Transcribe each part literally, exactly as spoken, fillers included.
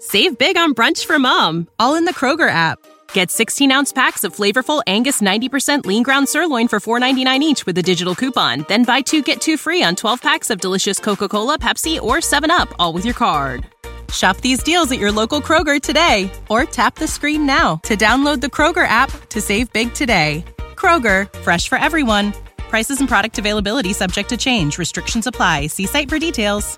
Save big on brunch for mom, all in the Kroger app. Get sixteen-ounce packs of flavorful Angus ninety percent lean ground sirloin for four dollars and ninety-nine cents each with a digital coupon. Then buy two, get two free on twelve packs of delicious Coca-Cola, Pepsi, or seven up, all with your card. Shop these deals at your local Kroger today, or tap the screen now to download the Kroger app to save big today. Kroger, fresh for everyone. Prices and product availability subject to change. Restrictions apply. See site for details.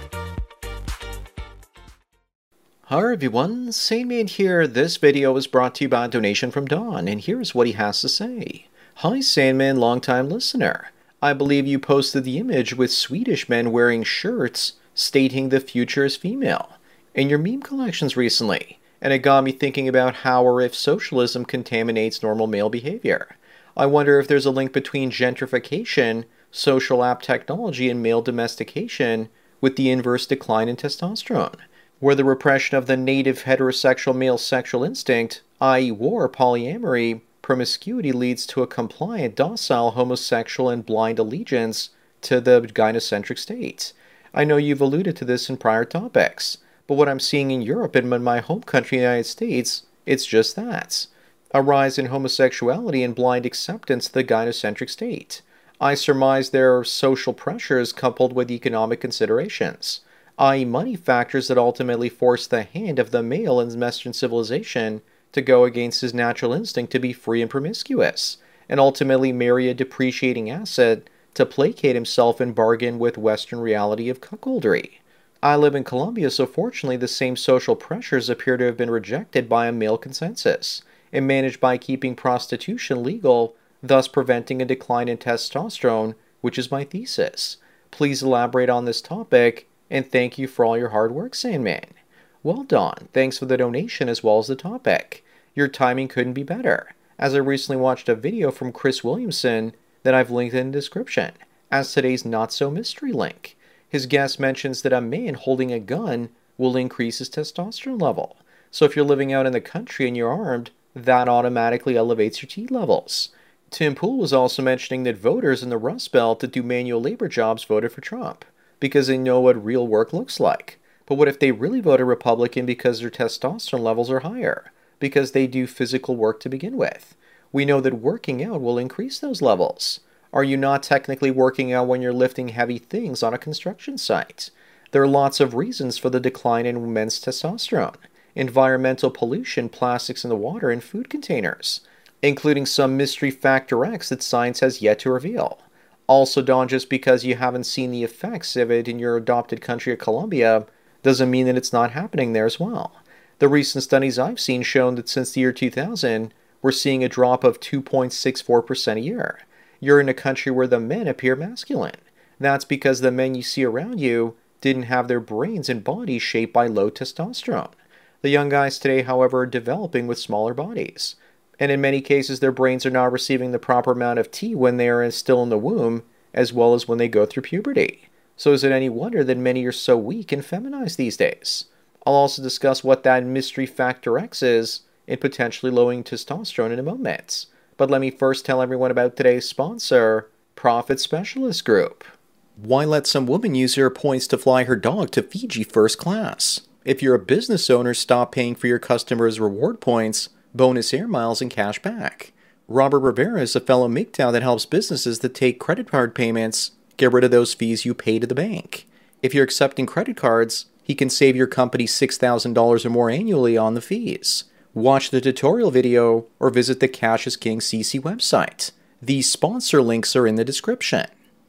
Hi everyone, Sandman here. This video was brought to you by a donation from Don, and here's what he has to say. Hi Sandman, long-time listener. I believe you posted the image with Swedish men wearing shirts stating the future is female in your meme collections recently, and it got me thinking about how or if socialism contaminates normal male behavior. I wonder if there's a link between gentrification, social app technology, and male domestication with the inverse decline in testosterone, where the repression of the native heterosexual male sexual instinct, that is war, polyamory, promiscuity, leads to a compliant, docile, homosexual, and blind allegiance to the gynocentric state. I know you've alluded to this in prior topics, but what I'm seeing in Europe and in my home country, the United States, it's just that. A rise in homosexuality and blind acceptance of the gynocentric state. I surmise there are social pressures coupled with economic considerations, that is money factors that ultimately force the hand of the male in Western civilization to go against his natural instinct to be free and promiscuous, and ultimately marry a depreciating asset to placate himself and bargain with Western reality of cuckoldry. I live in Colombia, so fortunately the same social pressures appear to have been rejected by a male consensus, and managed by keeping prostitution legal, thus preventing a decline in testosterone, which is my thesis. Please elaborate on this topic, and thank you for all your hard work, Sandman. Well done. Thanks for the donation as well as the topic. Your timing couldn't be better, as I recently watched a video from Chris Williamson that I've linked in the description as today's not-so-mystery link. His guest mentions that a man holding a gun will increase his testosterone level. So if you're living out in the country and you're armed, that automatically elevates your T levels. Tim Pool was also mentioning that voters in the Rust Belt that do manual labor jobs voted for Trump because they know what real work looks like. But what if they really voted Republican because their testosterone levels are higher, because they do physical work to begin with? We know that working out will increase those levels. Are you not technically working out when you're lifting heavy things on a construction site? There are lots of reasons for the decline in men's testosterone. Environmental pollution, plastics in the water, and food containers, including some mystery factor X that science has yet to reveal. Also, Don, just because you haven't seen the effects of it in your adopted country of Colombia doesn't mean that it's not happening there as well. The recent studies I've seen shown that since the year two thousand, we're seeing a drop of two point six four percent a year. You're in a country where the men appear masculine. That's because the men you see around you didn't have their brains and bodies shaped by low testosterone. The young guys today, however, are developing with smaller bodies. And in many cases, their brains are not receiving the proper amount of T when they are still in the womb, as well as when they go through puberty. So is it any wonder that many are so weak and feminized these days? I'll also discuss what that mystery factor X is in potentially lowering testosterone in a moment. But let me first tell everyone about today's sponsor, Profit Specialist Group. Why let some woman use her points to fly her dog to Fiji first class? If you're a business owner, stop paying for your customers' reward points, bonus air miles, and cash back. Robert Rivera is a fellow M G T O W that helps businesses that take credit card payments get rid of those fees you pay to the bank. If you're accepting credit cards, he can save your company six thousand dollars or more annually on the fees. Watch the tutorial video or visit the Cash is King C C website. These sponsor links are in the description.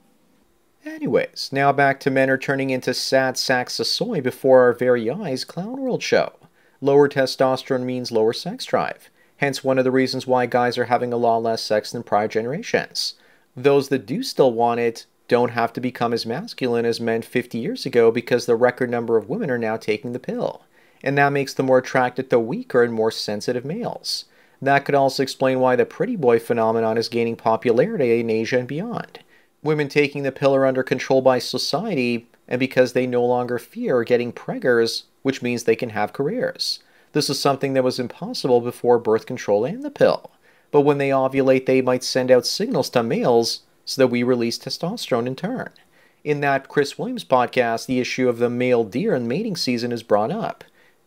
Anyways, now back to men are turning into sad sacks of soy before our very eyes Clown World show. Lower testosterone means lower sex drive. Hence one of the reasons why guys are having a lot less sex than prior generations. Those that do still want it don't have to become as masculine as men fifty years ago because the record number of women are now taking the pill. And that makes them more attracted to weaker and more sensitive males. That could also explain why the pretty boy phenomenon is gaining popularity in Asia and beyond. Women taking the pill are under control by society, and because they no longer fear getting preggers, which means they can have careers. This is something that was impossible before birth control and the pill. But when they ovulate, they might send out signals to males so that we release testosterone in turn. In that Chris Williams podcast, the issue of the male deer in mating season is brought up.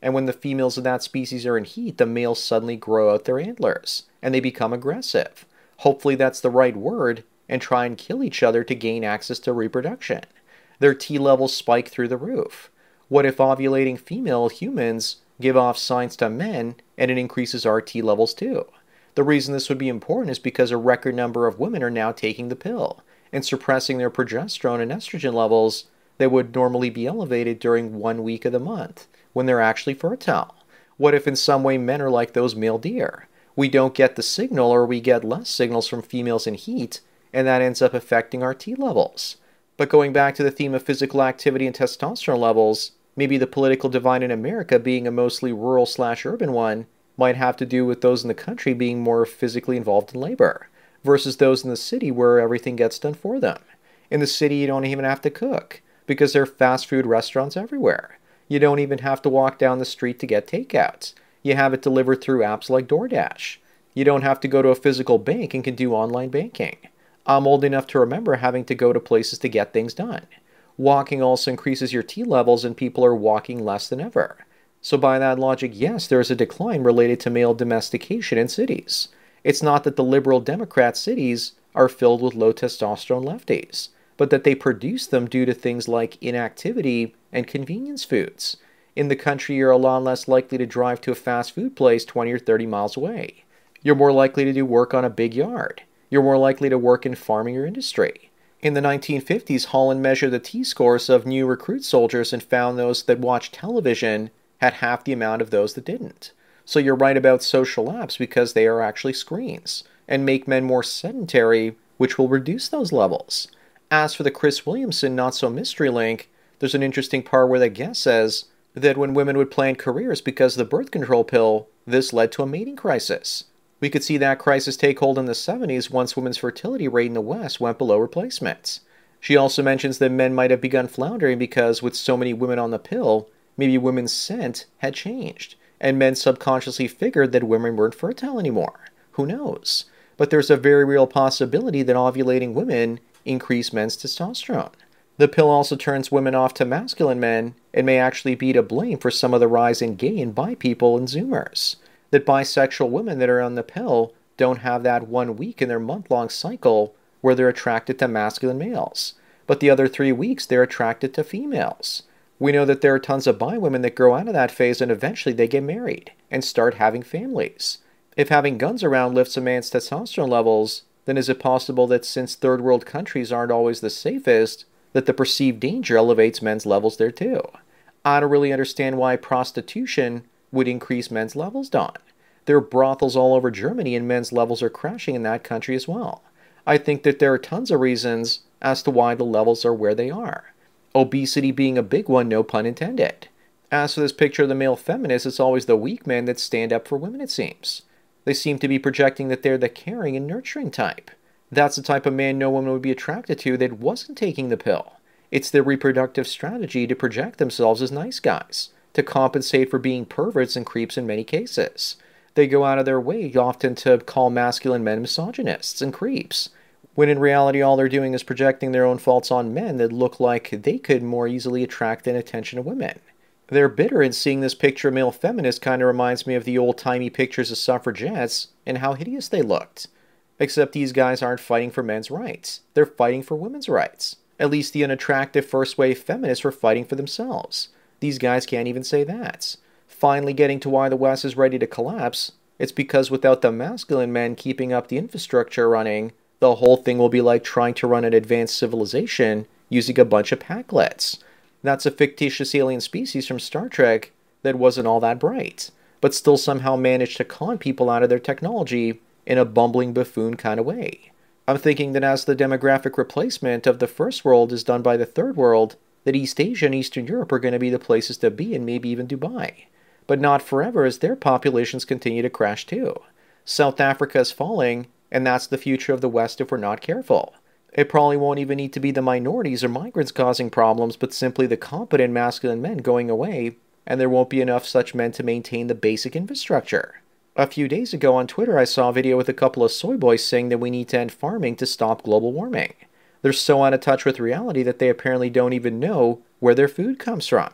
And when the females of that species are in heat, the males suddenly grow out their antlers, and they become aggressive. Hopefully that's the right word, and try and kill each other to gain access to reproduction. Their T levels spike through the roof. What if ovulating female humans give off signs to men, and it increases our T levels too? The reason this would be important is because a record number of women are now taking the pill, and suppressing their progesterone and estrogen levels that would normally be elevated during one week of the month, when they're actually fertile. What if in some way men are like those male deer? We don't get the signal, or we get less signals from females in heat, and that ends up affecting our T levels. But going back to the theme of physical activity and testosterone levels, maybe the political divide in America being a mostly rural slash urban one might have to do with those in the country being more physically involved in labor, versus those in the city where everything gets done for them. In the city, you don't even have to cook, because there are fast food restaurants everywhere. You don't even have to walk down the street to get takeouts. You have it delivered through apps like DoorDash. You don't have to go to a physical bank and can do online banking. I'm old enough to remember having to go to places to get things done. Walking also increases your T levels, and people are walking less than ever. So by that logic, yes, there is a decline related to male domestication in cities. It's not that the liberal Democrat cities are filled with low testosterone lefties, but that they produce them due to things like inactivity and convenience foods. In the country, you're a lot less likely to drive to a fast food place twenty or thirty miles away. You're more likely to do work on a big yard. You're more likely to work in farming or industry. In the nineteen fifties, Holland measured the T-scores of new recruit soldiers and found those that watched television had half the amount of those that didn't. So you're right about social apps, because they are actually screens, and make men more sedentary, which will reduce those levels. As for the Chris Williamson not-so-mystery link, there's an interesting part where the guest says that when women would plan careers because of the birth control pill, this led to a mating crisis. We could see that crisis take hold in the seventies once women's fertility rate in the West went below replacements. She also mentions that men might have begun floundering because with so many women on the pill, maybe women's scent had changed, and men subconsciously figured that women weren't fertile anymore. Who knows? But there's a very real possibility that ovulating women increase men's testosterone. The pill also turns women off to masculine men, and may actually be to blame for some of the rise in gay and bi people and Zoomers. That bisexual women that are on the pill don't have that one week in their month-long cycle where they're attracted to masculine males, but the other three weeks they're attracted to females. We know that there are tons of bi women that grow out of that phase, and eventually they get married and start having families. If having guns around lifts a man's testosterone levels, then is it possible that since third world countries aren't always the safest, that the perceived danger elevates men's levels there too? I don't really understand why prostitution would increase men's levels, Don. There are brothels all over Germany, and men's levels are crashing in that country as well. I think that there are tons of reasons as to why the levels are where they are. Obesity being a big one, no pun intended. As for this picture of the male feminist, it's always the weak men that stand up for women, it seems. They seem to be projecting that they're the caring and nurturing type. That's the type of man no woman would be attracted to that wasn't taking the pill. It's their reproductive strategy to project themselves as nice guys, to compensate for being perverts and creeps in many cases. They go out of their way often to call masculine men misogynists and creeps, when in reality all they're doing is projecting their own faults on men that look like they could more easily attract an attention of women. They're bitter, and seeing this picture of male feminists kind of reminds me of the old-timey pictures of suffragettes and how hideous they looked. Except these guys aren't fighting for men's rights. They're fighting for women's rights. At least the unattractive first-wave feminists were fighting for themselves. These guys can't even say that. Finally getting to why the West is ready to collapse, it's because without the masculine men keeping up the infrastructure running, the whole thing will be like trying to run an advanced civilization using a bunch of Packlets. That's a fictitious alien species from Star Trek that wasn't all that bright, but still somehow managed to con people out of their technology in a bumbling buffoon kind of way. I'm thinking that as the demographic replacement of the first world is done by the third world, that East Asia and Eastern Europe are going to be the places to be, and maybe even Dubai. But not forever, as their populations continue to crash too. South Africa is falling, and that's the future of the West if we're not careful. It probably won't even need to be the minorities or migrants causing problems, but simply the competent masculine men going away, and there won't be enough such men to maintain the basic infrastructure. A few days ago on Twitter, I saw a video with a couple of soy boys saying that we need to end farming to stop global warming. They're so out of touch with reality that they apparently don't even know where their food comes from.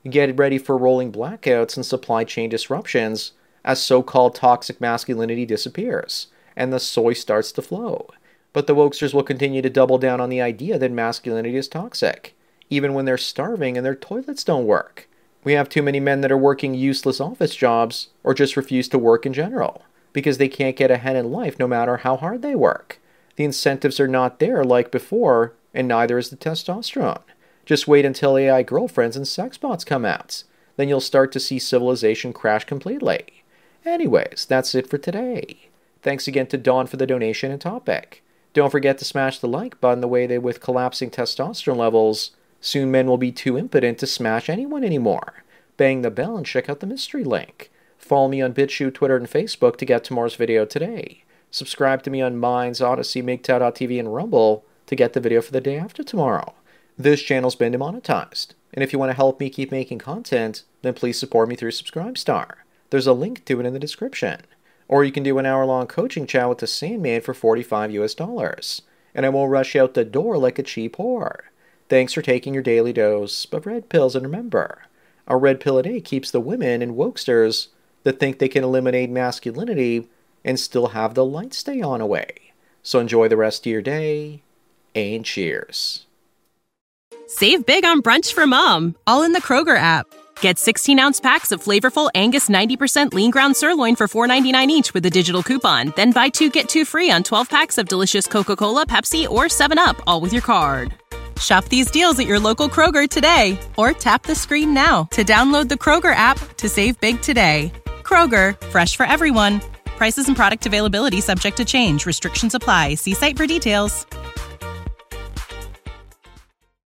Get ready for rolling blackouts and supply chain disruptions as so-called toxic masculinity disappears and the soy starts to flow. But the wokesters will continue to double down on the idea that masculinity is toxic, even when they're starving and their toilets don't work. We have too many men that are working useless office jobs or just refuse to work in general because they can't get ahead in life no matter how hard they work. The incentives are not there like before, and neither is the testosterone. Just wait until A I girlfriends and sex bots come out. Then you'll start to see civilization crash completely. Anyways, that's it for today. Thanks again to Dawn for the donation and topic. Don't forget to smash the like button the way that with collapsing testosterone levels, soon men will be too impotent to smash anyone anymore. Bang the bell and check out the mystery link. Follow me on BitChute, Twitter, and Facebook to get tomorrow's video today. Subscribe to me on Minds, Odyssey, MGTOW dot T V, and Rumble to get the video for the day after tomorrow. This channel's been demonetized, and if you want to help me keep making content, then please support me through Subscribestar. There's a link to it in the description. Or you can do an hour-long coaching chat with the Sandman for forty-five US dollars, and I won't rush out the door like a cheap whore. Thanks for taking your daily dose of red pills, and remember, a red pill a day keeps the women and wokesters that think they can eliminate masculinity and still have the light stay on away. So enjoy the rest of your day, and cheers. Save big on brunch for mom, all in the Kroger app. Get sixteen-ounce packs of flavorful Angus ninety percent lean ground sirloin for four ninety-nine each with a digital coupon. Then buy two, get two free on twelve packs of delicious Coca-Cola, Pepsi, or seven up, all with your card. Shop these deals at your local Kroger today, or tap the screen now to download the Kroger app to save big today. Kroger, fresh for everyone. Prices and product availability subject to change. Restrictions apply. See site for details.